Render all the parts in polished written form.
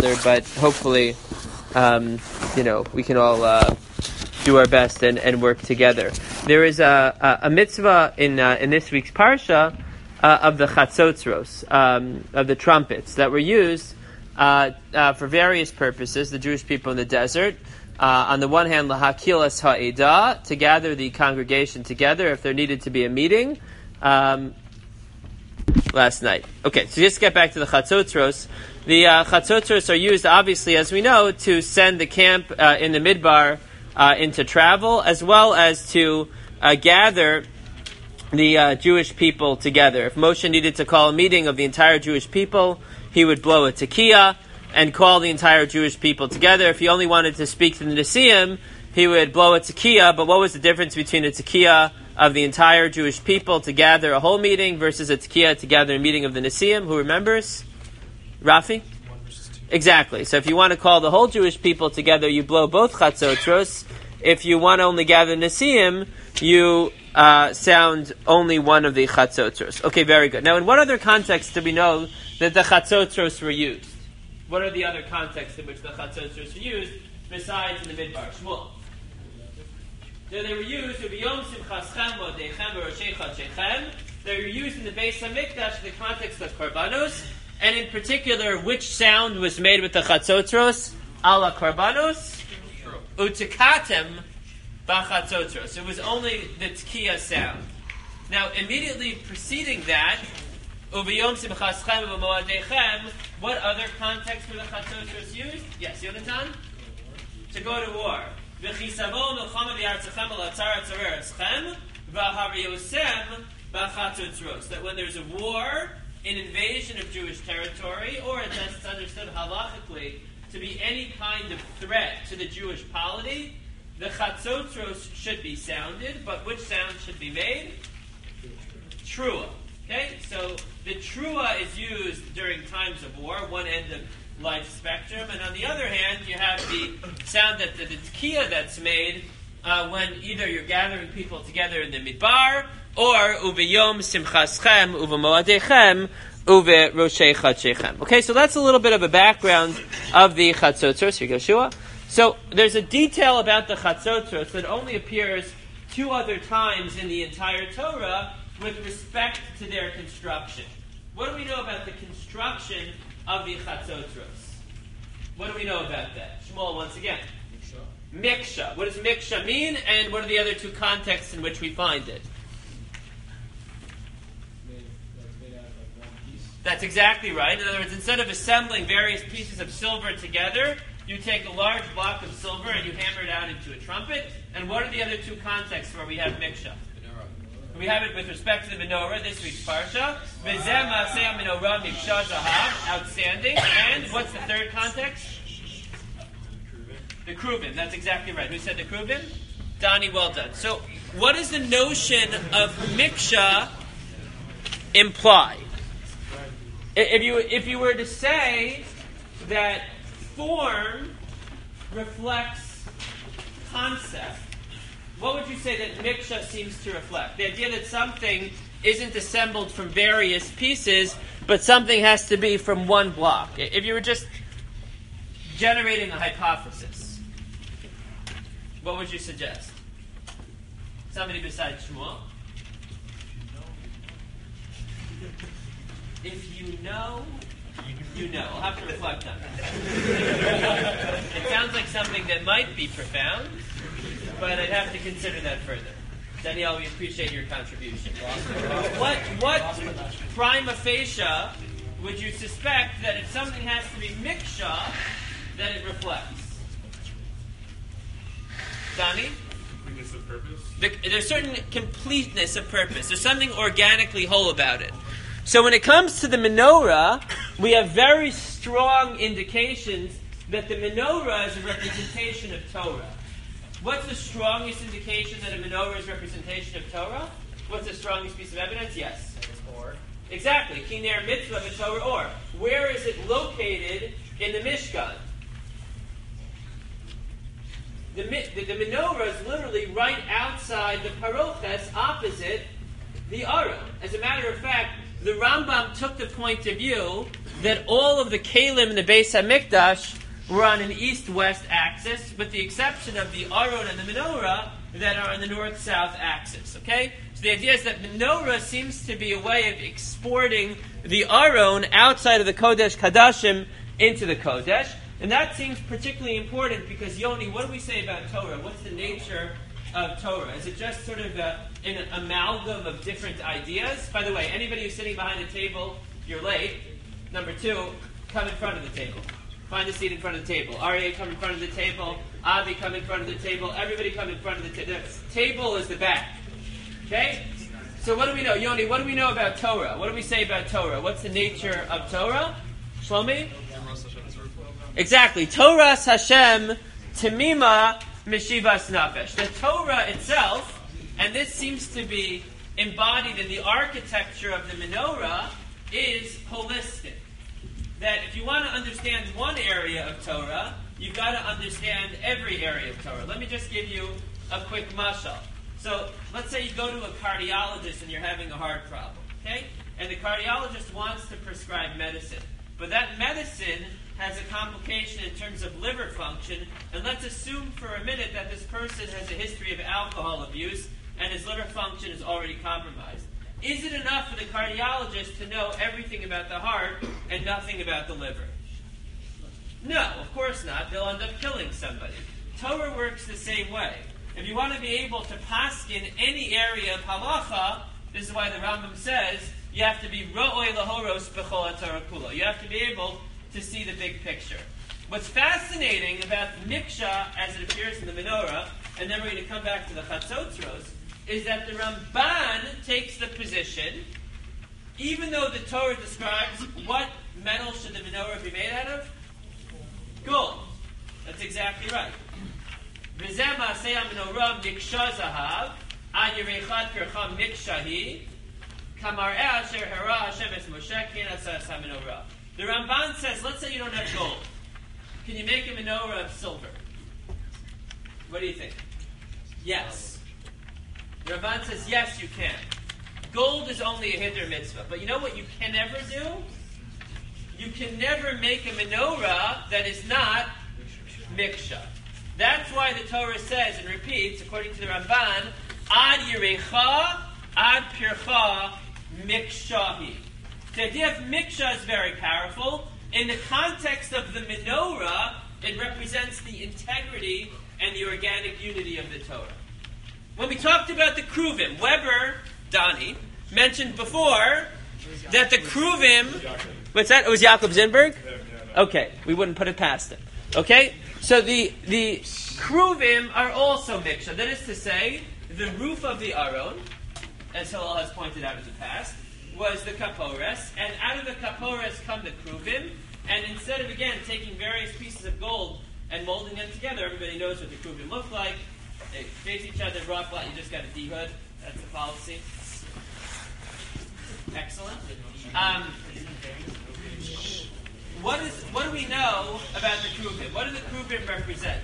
other, but hopefully, we can all do our best and work together. There is a mitzvah in this week's parsha of the chatzotzros, of the trumpets that were used for various purposes. The Jewish people in the desert, on the one hand, lahakilas ha'edah, to gather the congregation together if there needed to be a meeting. Last night. Okay, so just get back to the chatzotzros. The chatzotzros are used, obviously, as we know, to send the camp in the midbar into travel, as well as to gather the Jewish people together. If Moshe needed to call a meeting of the entire Jewish people, he would blow a tekiah and call the entire Jewish people together. If he only wanted to speak to the Nesiim, he would blow a tekiah. But what was the difference between a tekiah of the entire Jewish people to gather a whole meeting versus a tekiah to gather a meeting of the Nesiim? Who remembers? Rafi? 1 versus 2. Exactly. So if you want to call the whole Jewish people together, you blow both chatzotros. If you want to only gather Nesiim, you sound only one of the chatzotros. Okay, very good. Now, in what other context do we know that the chatzotros were used? What are the other contexts in which the chatzotros were used besides in the midbar? Shmuel. So they were used they were used in the Beis Hamikdash in the context of Korbanos, and in particular, which sound was made with the chatzotros? Ala Korbanos, utikatem bachatzotros. It was only the tekiah sound. Now, immediately preceding that, uviyom simchaschem v'moadechem, what other context were the chatzotros used? Yes, Yonatan? To go to war. That when there's a war, an invasion of Jewish territory, or it's understood halachically to be any kind of threat to the Jewish polity, the chatzotros should be sounded, but which sound should be made? Trua. Okay, so the trua is used during times of war, one end of life spectrum, and on the other hand, you have the sound that the tekiah that's made when either you're gathering people together in the midbar, or uveyom simchaschem uvemoadechem uve roshei chadshechem. Okay, so that's a little bit of a background of the chatzotros. Here you go, Shua. So there's a detail about the chatzotros that only appears 2 other times in the entire Torah with respect to their construction. What do we know about the construction of the chatzotros? What do we know about that? Shmuel, once again. Miksha. What does miksha mean, and what are the other 2 contexts in which we find it? Made out of one piece. That's exactly right. In other words, instead of assembling various pieces of silver together, you take a large block of silver and you hammer it out into a trumpet. And what are the other 2 contexts where we have miksha? We have it with respect to the menorah, this week's parsha. V'zeh ma'aseh menorah miksha zahav, outstanding. And what's the third context? The kruvim. That's exactly right. Who said the kruvim? Donnie, well done. So, what does the notion of miksha imply? If you were to say that form reflects concept, what would you say that miksha seems to reflect? The idea that something isn't assembled from various pieces, but something has to be from one block. If you were just generating a hypothesis, what would you suggest? Somebody besides Shmuel? If you know, you know. I'll have to reflect on that. It sounds like something that might be profound, but I'd have to consider that further. Danielle, we appreciate your contribution. What prima facie would you suspect that if something has to be miksha, that it reflects? Donnie? Completeness of purpose? There's certain completeness of purpose. There's something organically whole about it. So when it comes to the menorah, we have very strong indications that the menorah is a representation of Torah. What's the strongest indication that a menorah is a representation of Torah? What's the strongest piece of evidence? Yes. Or. Exactly. Kiner mitzvah v'Torah or. Where is it located in the Mishkan? The menorah is literally right outside the paroches, opposite the Aron. As a matter of fact, the Rambam took the point of view that all of the Kalim in the Beis HaMikdash were on an east-west axis, with the exception of the Aron and the Menorah that are on the north-south axis. Okay? So the idea is that Menorah seems to be a way of exporting the Aron outside of the Kodesh Kadashim into the Kodesh. And that seems particularly important because, Yoni, what do we say about Torah? What's the nature of Torah? Is it just sort of an amalgam of different ideas? By the way, anybody who's sitting behind a table, you're late. Number two, come in front of the table. Find a seat in front of the table. Aryeh, come in front of the table. Avi, come in front of the table. Everybody come in front of the table. The table is the back. Okay? So what do we know? Yoni, what do we know about Torah? What do we say about Torah? What's the nature of Torah? Shlomi? Exactly. Torah Hashem Temima Meshivas Nafesh. The Torah itself, and this seems to be embodied in the architecture of the menorah, is holistic. That if you want to understand one area of Torah, you've got to understand every area of Torah. Let me just give you a quick mashal. So, let's say you go to a cardiologist and you're having a heart problem, okay? And the cardiologist wants to prescribe medicine. But that medicine has a complication in terms of liver function, and let's assume for a minute that this person has a history of alcohol abuse and his liver function is already compromised. Is it enough for the cardiologist to know everything about the heart and nothing about the liver? No, of course not. They'll end up killing somebody. Torah works the same way. If you want to be able to paskin any area of halacha, this is why the Rambam says you have to be ro'oi lahoros b'chol haTorah kula. You have to be able to see the big picture. What's fascinating about Miksha as it appears in the menorah, and then we're going to come back to the Chatzotzros, is that the Ramban takes the position, even though the Torah describes what metal should the menorah be made out of? Gold. That's exactly right. V'zeh ma'aseh ha'menorah miksha zahav, ad yerechad kircha mikshahi, kamar'eh asher hara Hashem es Moshe ken asas ha'menorah. The Ramban says, let's say you don't have gold. Can you make a menorah of silver? What do you think? Yes. The Ramban says, yes, you can. Gold is only a hider mitzvah. But you know what you can never do? You can never make a menorah that is not miksha. That's why the Torah says and repeats, according to the Ramban, ad yirecha, ad pircha, mikshahi. The idea of miksha is very powerful. In the context of the menorah, it represents the integrity and the organic unity of the Torah. When we talked about the Kruvim, Weber, Donnie, mentioned before that the Kruvim... What's that? It was Yaakov Zinberg? Okay, we wouldn't put it past him. Okay? So the Kruvim are also miksha. That is to say, the roof of the Aron, as Hillel has pointed out in the past, was the kapores, and out of the kapores come the kruvim, and instead of, again, taking various pieces of gold and molding them together, everybody knows what the kruvim look like. They face each other, rock flat, you just got a D-hood. That's the policy. Excellent. What do we know about the kruvim? What do the kruvim represent?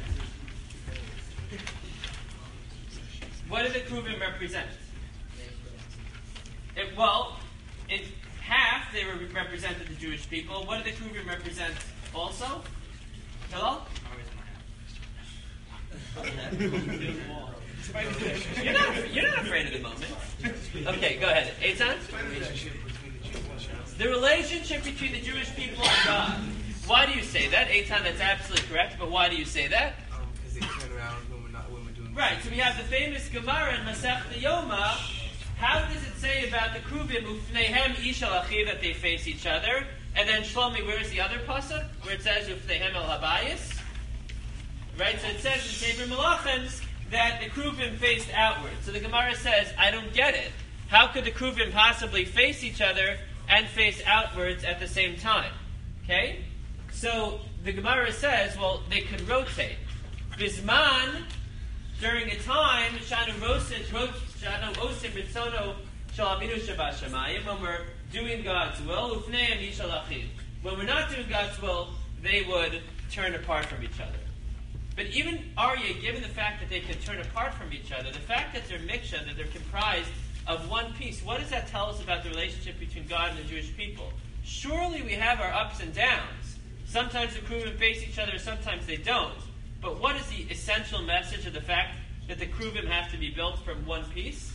What do the kruvim represent? In half, they represented the Jewish people. What do the Kruvim represent also? Hello? You're not afraid of the moment. Okay, go ahead. Eitan? The relationship between the Jewish people and God. Why do you say that? Eitan, that's absolutely correct, but why do you say that? Because they turn around when we're doing right, so we have the famous Gemara in Masechta Yoma. How does it say about the Kruvim, Ufnehem Ishal Achi, that they face each other? And then Shlomi, where's the other pasuk? Where it says Ufnehem El Habayis? Right, so it says in Sefer Melachim that the Kruvim faced outward. So the Gemara says, I don't get it. How could the Kruvim possibly face each other and face outwards at the same time? Okay? So the Gemara says, well, they could rotate. Bisman, during a time, when we're doing God's will, when we're not doing God's will, they would turn apart from each other. But even Aryeh, given the fact that they can turn apart from each other, the fact that they're miksha, that they're comprised of one piece, what does that tell us about the relationship between God and the Jewish people? Surely we have our ups and downs. Sometimes the Kruvim face each other, sometimes they don't. But what is the essential message of the fact that the Kruvim have to be built from one piece?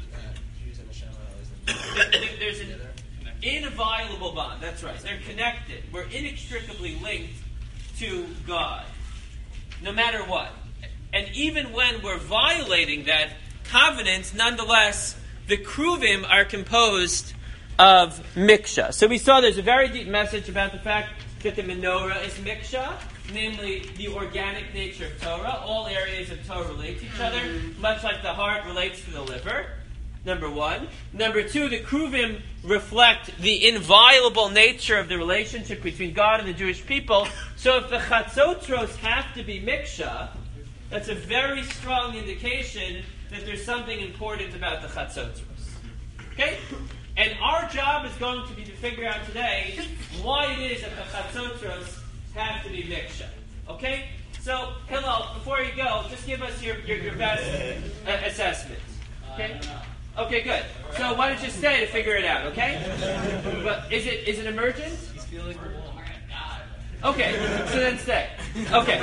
There's an inviolable bond. That's right. They're connected. We're inextricably linked to God, no matter what. And even when we're violating that covenant, nonetheless, the Kruvim are composed of Miksha. So we saw there's a very deep message about the fact that the menorah is Miksha, namely the organic nature of Torah. All areas of Torah relate to each other, much like the heart relates to the liver. Number one. Number two, the Kruvim reflect the inviolable nature of the relationship between God and the Jewish people. So if the Chatzotros have to be Miksha, that's a very strong indication that there's something important about the Chatzotros. Okay? And our job is going to be to figure out today why it is that the Chatzotros have to be Miksha. Okay? So, Hillel, before you go, just give us your best assessment. Okay? Okay, good. So why don't you stay to figure it out, okay? But is it emergent? He's feeling the wall. Okay, so then stay. Okay.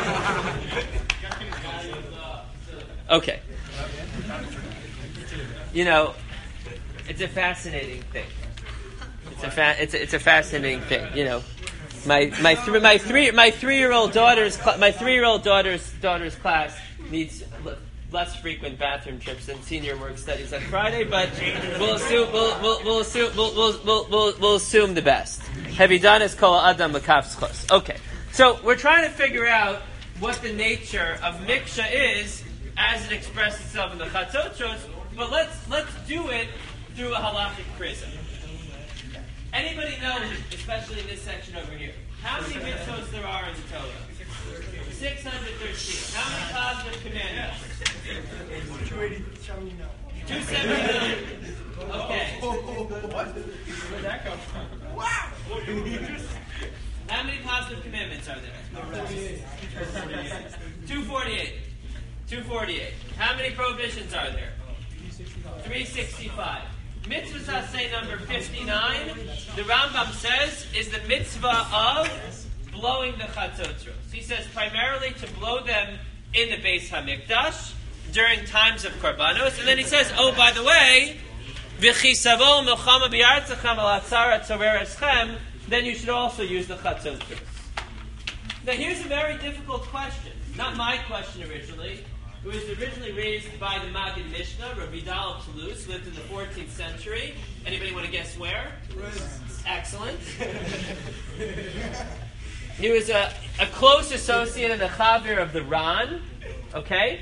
Okay. You know, it's a fascinating thing. It's a fascinating thing. You know, my 3-year-old daughter's class needs less frequent bathroom trips than senior work studies on Friday, but we'll assume the best. Hevidanis kol adam makavskos. Okay, so we're trying to figure out what the nature of Miksha is as it expresses itself in the Chatzotros, but let's do it through a halachic prism. Anybody know, especially in this section over here, how many mitzvos there are in the Torah? 613. How many positive commandments? 279. Okay. Where'd that come from? Wow! How many positive commandments are there? 248. How many prohibitions are there? 365. Mitzvah say number 59, the Rambam says, is the mitzvah of blowing the chatzotros. He says primarily to blow them in the Beis Hamikdash during times of korbanos, and then he says, oh, by the way, v'chisavo milchama b'yartzachem al atzara tzorer eschem, then you should also use the chatzotros. Now here's a very difficult question. Not my question originally. It was originally raised by the Maggid Mishnah, Rabbi Vidal of Toulouse, lived in the 14th century. Anybody want to guess where? Excellent. He was a close associate and a chaver of the Ran, okay?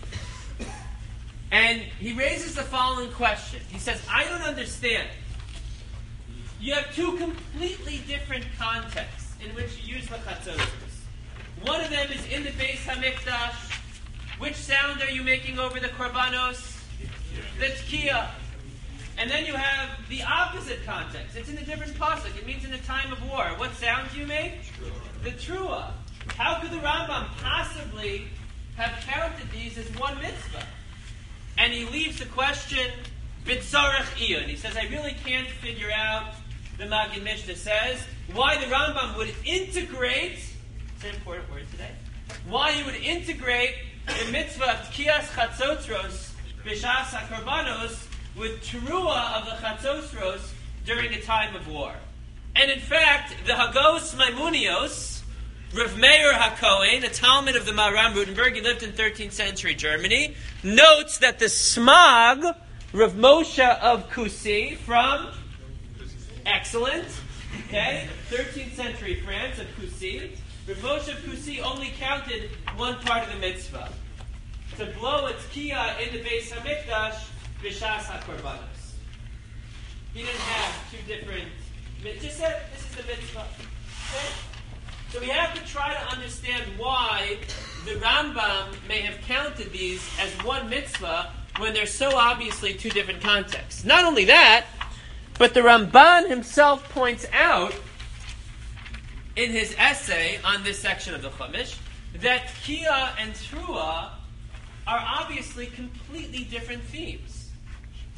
And he raises the following question. He says, I don't understand. You have two completely different contexts in which you use the chatzotros. One of them is in the Beis Hamikdash. Which sound are you making over the korbanos? The tkiya. And then you have the opposite context. It's in a different pasuk. It means in a time of war. What sound do you make? The trua. How could the Rambam possibly have counted these as one mitzvah? And he leaves the question, bitzarech iyun. He says, I really can't figure out, the Maggid Mishnah says, why the Rambam would integrate, it's an important word today, why he would integrate the mitzvah of tkiyas chatzotros b'shas hakorbanos with teruah of the chatzotros during a time of war. And in fact, the Hagos Maimunios, Rav Meir HaKohen, a Talmud of the Maharam Rutenberg, he lived in 13th century Germany, notes that the Smag, Rav Moshe of Kusi, from, excellent, okay, 13th century France of Kusi, Rav Moshe of Kusi only counted one part of the mitzvah, to blow a tkiya in the Beis Hamikdash b'shas hakorbanos. He didn't have two different. Just said this is the mitzvah. Okay? So we have to try to understand why the Rambam may have counted these as one mitzvah when they're so obviously two different contexts. Not only that, but the Ramban himself points out in his essay on this section of the Chumash that tkiya and teruah are obviously completely different themes.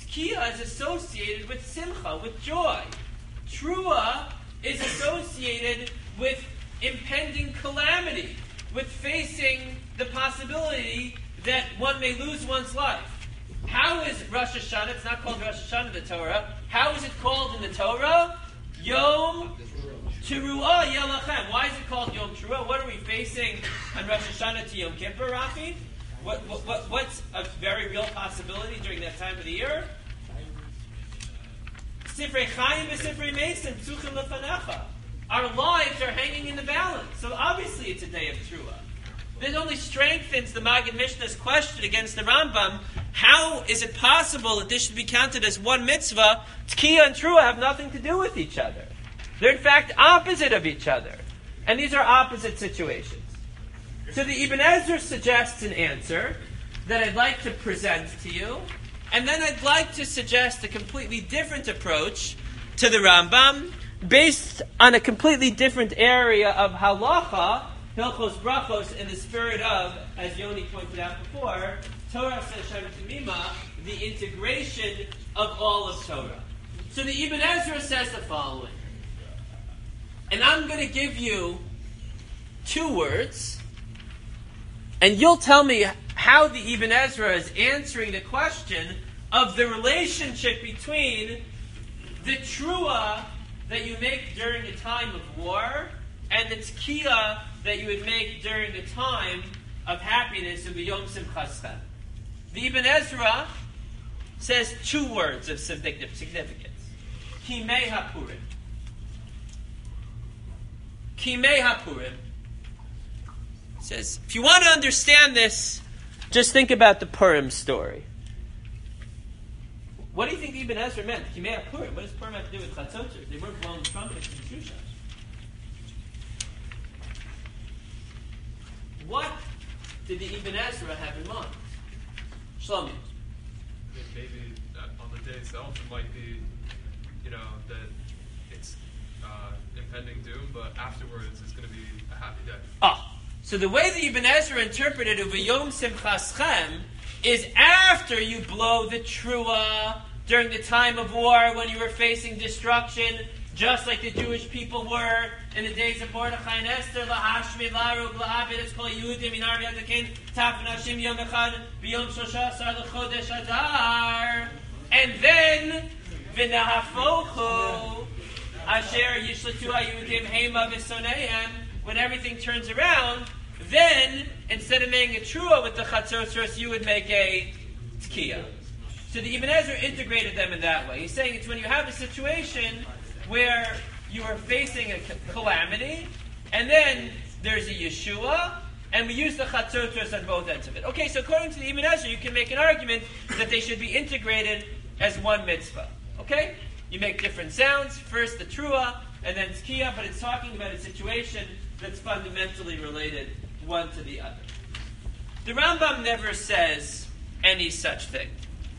Tkiya is associated with simcha, with joy. Trua is associated with impending calamity, with facing the possibility that one may lose one's life. How is Rosh Hashanah, it's not called Rosh Hashanah in the Torah, how is it called in the Torah? Yom Teruah Yelachem. Why is it called Yom Teruah? What are we facing on Rosh Hashanah to Yom Kippur, Rafi? What's a very real possibility during that time of the year? Sifrei Chaim v'Sifrei Mesim Psuchim Lefanecha. Our lives are hanging in the balance. So obviously it's a day of Teruah. This only strengthens the Maggid Mishnah's question against the Rambam. How is it possible that this should be counted as one mitzvah? Tkiya and Teruah have nothing to do with each other. They're in fact opposite of each other. And these are opposite situations. So the Ibn Ezra suggests an answer that I'd like to present to you. And then I'd like to suggest a completely different approach to the Rambam based on a completely different area of halacha, Hilchos Brachos, in the spirit of, as Yoni pointed out before, Torah Shem Tamima, the integration of all of Torah. So the Ibn Ezra says the following. And I'm going to give you two words, and you'll tell me how the Ibn Ezra is answering the question of the relationship between the Teruah that you make during a time of war and the Tkiya that you would make during the time of happiness of the Yom Simchas Chem. The Ibn Ezra says two words of significance. Kimei HaPurim. Kimei HaPurim. Says, if you want to understand this, just think about the Purim story. What do you think Ibn Ezra meant? Kimei HaPurim. What does Purim have to do with Chatzotzer? They weren't blowing trumpets and Shushas. What did the Ibn Ezra have in mind? Shlomi. Maybe on the day itself it might be, that it's impending doom, but afterwards it's going to be a happy day. So the way the Ibn Ezra interpreted Uvayom Simchas Chem is after you blow the Teruah during the time of war when you were facing destruction, just like the Jewish people were in the days of Mordechai and Esther. Lahashmi, Larug, Lahabit, it's called Yehudim, Inar V'Yadakin, Taf Nashim Yom Echad, B'Yom Shoshasar L'Chodesh Adar. And then, V'Nahafochu, Asher Yishlatu HaYehudim Hema V'Sonehem, when everything turns around, then, instead of making a Teruah with the Chatzotros, you would make a Tkiya. So the Ibn Ezra integrated them in that way. He's saying it's when you have a situation where you are facing a calamity, and then there's a Yeshua, and we use the Chatzotros on both ends of it. Okay, so according to the Ibn Ezra, you can make an argument that they should be integrated as one mitzvah. Okay? You make different sounds, first the Teruah, and then Tkiya, but it's talking about a situation that's fundamentally related one to the other. The Rambam never says any such thing.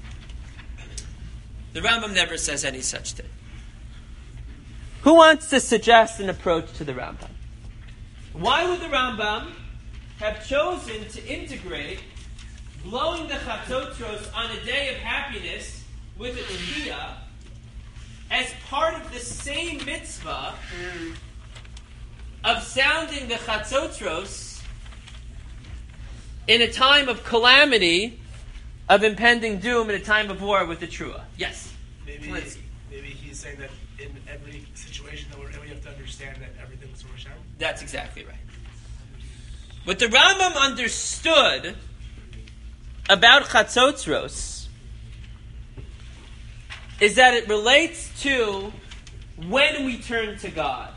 The Rambam never says any such thing. Who wants to suggest an approach to the Rambam? Why would the Rambam have chosen to integrate blowing the Chatzotros on a day of happiness with a Tkiya as part of the same mitzvah of sounding the Chatzotros in a time of calamity, of impending doom, in a time of war with the Teruah? Yes. Maybe he's saying that in every situation that we're in, we have to understand that everything's from Hashem. That's exactly right. What the Rambam understood about Chatzotros is that it relates to when we turn to God.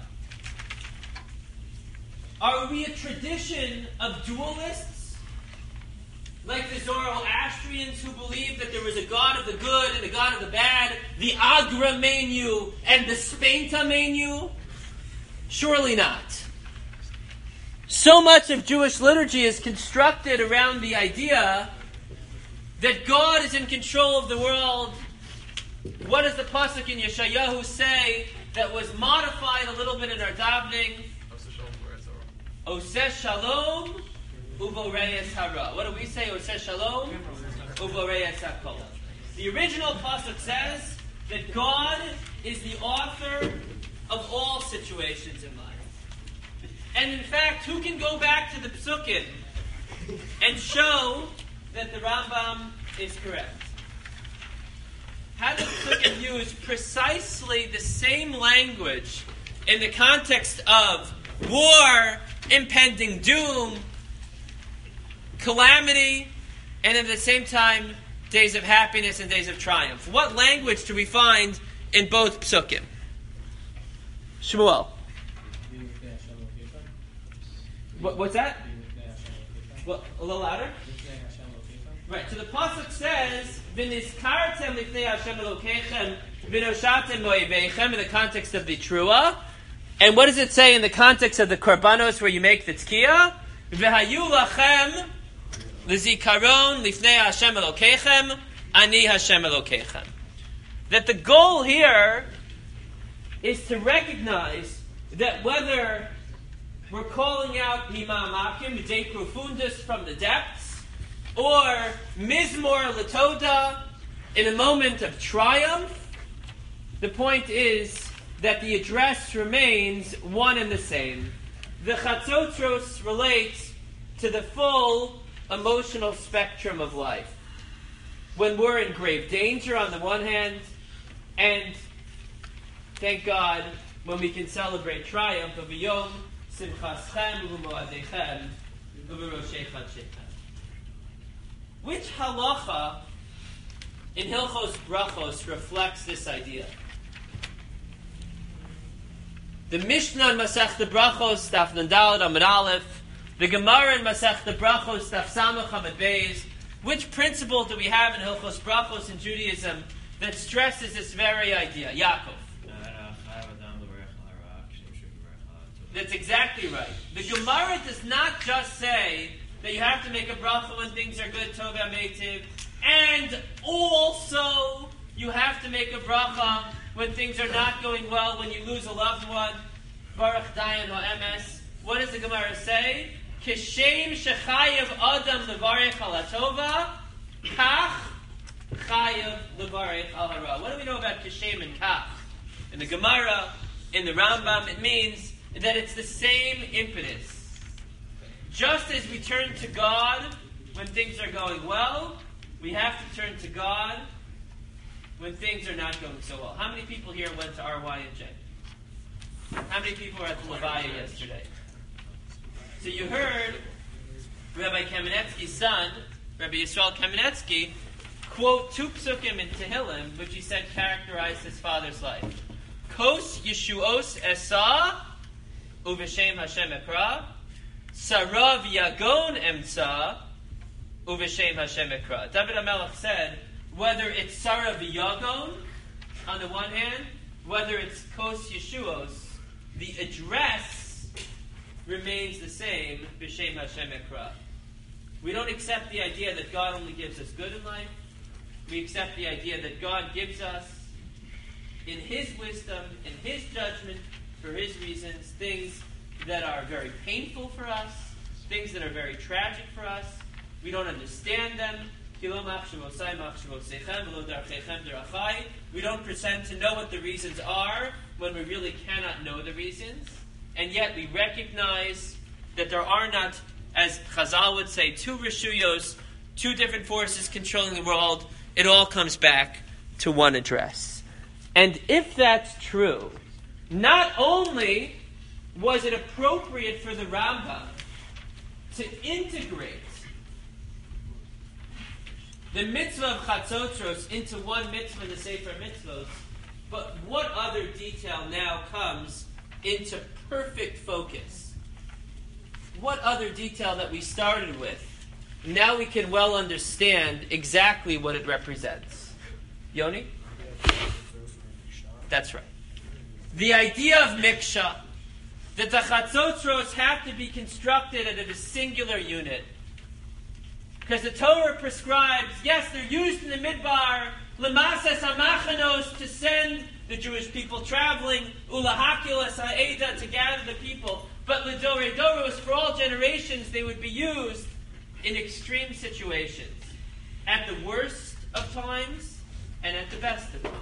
Are we a tradition of dualists? Like the Zoroastrians who believed that there was a God of the good and a God of the bad, the Agra menu and the Spenta menu? Surely not. So much of Jewish liturgy is constructed around the idea that God is in control of the world. What does the pasuk in Yeshayahu say that was modified a little bit in our davening? Oseh Shalom Uvoreyes Hara. What do we say? Oseh Shalom Uvoreyes Hakol. The original pasuk says that God is the author of all situations in life. And in fact, who can go back to the Psukim and show that the Rambam is correct? How does the Psukim use precisely the same language in the context of war, impending doom, calamity, and at the same time, days of happiness and days of triumph? What language do we find in both psukim? Shmuel. What's that? What, a little louder? Right, so the pasuk says, "V'nizkartem lifnei Hashem Elokeichem, v'noshatem lo'eveichem," in the context of the Trua. And what does it say in the context of the Korbanos where you make the Tkiyah? "V'hayu lachem l'zikaron lifnei Hashem Elokeichem, ani Hashem Elokeichem." That the goal here is to recognize that whether we're calling out Himamakim, De Profundus, from the depths, or Mizmor Latoda in a moment of triumph, the point is that the address remains one and the same. The Chatzotros relates to the full emotional spectrum of life. When we're in grave danger on the one hand, and thank God when we can celebrate triumph of Yom Simchaschem u'Moadechem u'Roshei Chadshechem. Which halacha in Hilchos Brachos reflects this idea? The Mishnah in Masechta Brachos, Daf Nandalad Amud Aleph, the Gemara in Masechta Brachos, Daf Samach Amud Beis. Which principle do we have in Hilchos Brachos in Judaism that stresses this very idea? Yaakov. That's exactly right. The Gemara does not just say that you have to make a bracha when things are good, tov v'ametiv, and also you have to make a bracha when things are not going well, when you lose a loved one. Baruch Dayan or MS. What does the Gemara say? Kishem shechayev adam levarech al hatova, kach chayev levarech al hara. What do we know about kishem and kach? In the Gemara, in the Rambam, it means that it's the same impetus. Just as we turn to God when things are going well, we have to turn to God when things are not going so well. How many people here went to RYJ? How many people were at the Levaya yesterday? So you heard Rabbi Kamenetsky's son, Rabbi Yisrael Kamenetsky, quote two psukim in Tehillim, which he said characterized his father's life. Kos Yeshuos Esa Uveshem Hashem Ekra, Sarav Yagon Emtza Uveshem Hashem Ekra. David HaMelech said, whether it's Sarav Yagon on the one hand, whether it's Kos Yeshuos, the address remains the same, B'Shem Hashem Ekra. We don't accept the idea that God only gives us good in life. We accept the idea that God gives us, in His wisdom, in His judgment, for His reasons, things that are very painful for us, things that are very tragic for us. We don't understand them. We don't pretend to know what the reasons are when we really cannot know the reasons. And yet we recognize that there are not, as Chazal would say, two reshuyos, two different forces controlling the world. It all comes back to one address. And if that's true, not only was it appropriate for the Rambam to integrate the mitzvah of Chatzotros into one mitzvah in the Sefer Mitzvos, but what other detail now comes into perfect focus? What other detail that we started with, now we can well understand exactly what it represents. Yoni? That's right. The idea of miksha, that the chatzotros have to be constructed at a singular unit. Because the Torah prescribes, yes, they're used in the midbar, lemases hamachanos, to send the Jewish people traveling, ulahakilas ha'eda, to gather the people, but l'dorei doros, for all generations, they would be used in extreme situations. At the worst of times, and at the best of times.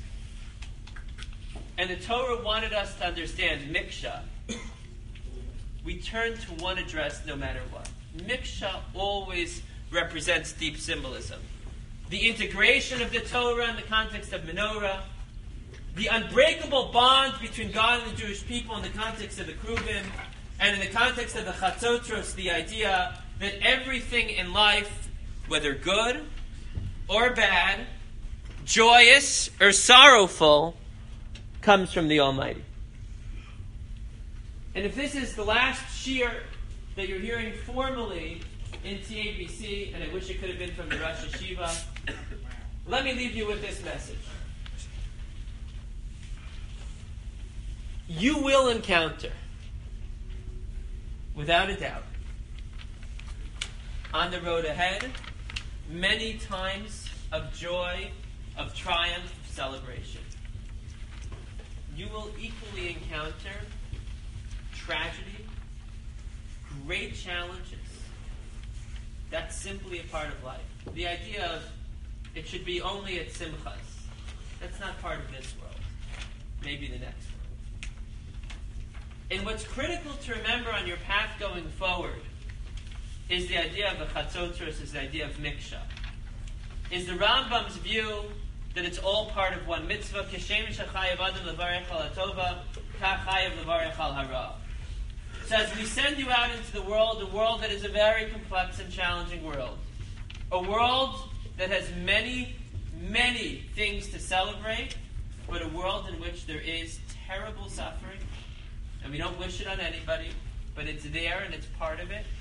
And the Torah wanted us to understand Miksha. We turn to one address no matter what. Miksha always represents deep symbolism. The integration of the Torah in the context of menorah, the unbreakable bond between God and the Jewish people in the context of the Kruvim, and in the context of the Chatzotros, the idea that everything in life, whether good or bad, joyous or sorrowful, comes from the Almighty. And if this is the last shiur that you're hearing formally in TABC, and I wish it could have been from the Rosh Yeshiva, let me leave you with this message. You will encounter, without a doubt, on the road ahead, many times of joy, of triumph, of celebration. You will equally encounter tragedy, great challenges. That's simply a part of life. The idea of it should be only at simchas, that's not part of this world. Maybe the next world. And what's critical to remember on your path going forward is the idea of the Chatzotros, is the idea of Miksha. Is the Rambam's view that it's all part of one mitzvah, Kishem shechayev adam levarech al hatova, kach chayev levarech al hara. So as we send you out into the world, a world that is a very complex and challenging world, a world that has many, many things to celebrate, but a world in which there is terrible suffering, and we don't wish it on anybody, but it's there and it's part of it.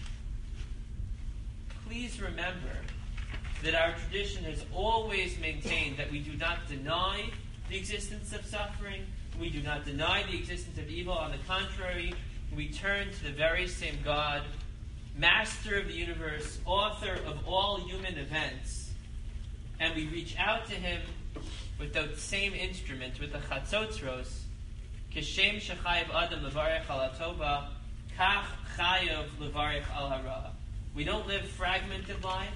Please remember that our tradition has always maintained that we do not deny the existence of suffering, we do not deny the existence of evil. On the contrary, we turn to the very same God, master of the universe, author of all human events, and we reach out to him with the same instrument, with the Chatzotros, Kishem shechayev adam levarech al hatova, kach chayev levarech al hara. We don't live fragmented lives.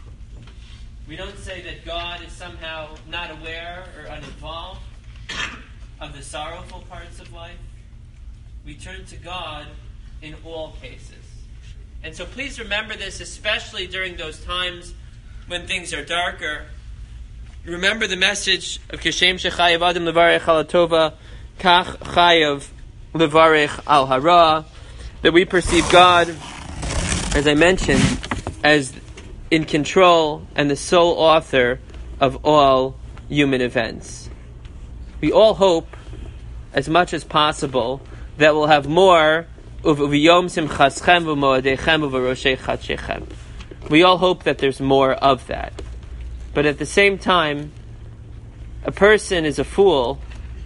We don't say that God is somehow not aware or uninvolved of the sorrowful parts of life. We turn to God in all cases. And so please remember this, especially during those times when things are darker. Remember the message of Kishem shechayev adam levarech al hatova, kach chayev levarech al hara, that we perceive God, as I mentioned, as in control and the sole author of all human events. We all hope, as much as possible, that we'll have more of v'yom simchaschem v'moadechem v'roshei chadshechem. We all hope that there's more of that. But at the same time, a person is a fool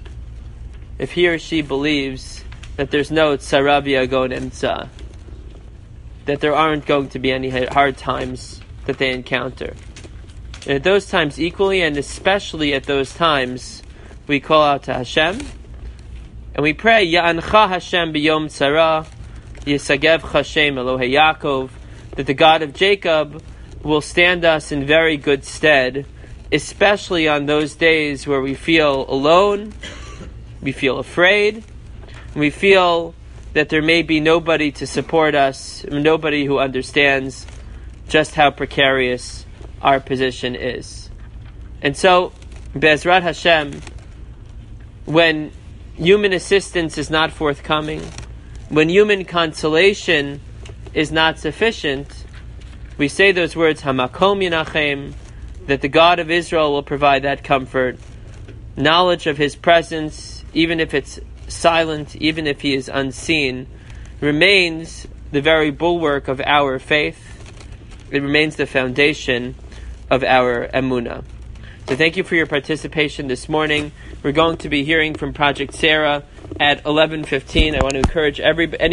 if he or she believes that there's no tzara v'yagon emtza, that there aren't going to be any hard times that they encounter. And at those times equally, and especially at those times, we call out to Hashem, and we pray, Ya'ancha Hashem b'yom tzara, Yisagev Hashem Elohei Yaakov, that the God of Jacob will stand us in very good stead, especially on those days where we feel alone, we feel afraid, and we feel that there may be nobody to support us, nobody who understands just how precarious our position is. And so, Be'ezrat Hashem, when human assistance is not forthcoming, when human consolation is not sufficient, we say those words, Hamakom Yinachem, that the God of Israel will provide that comfort. Knowledge of his presence, even if it's silent, even if he is unseen, remains the very bulwark of our faith. It remains the foundation of our emunah. So thank you for your participation this morning. We're going to be hearing from Project Sarah at 11:15. I want to encourage any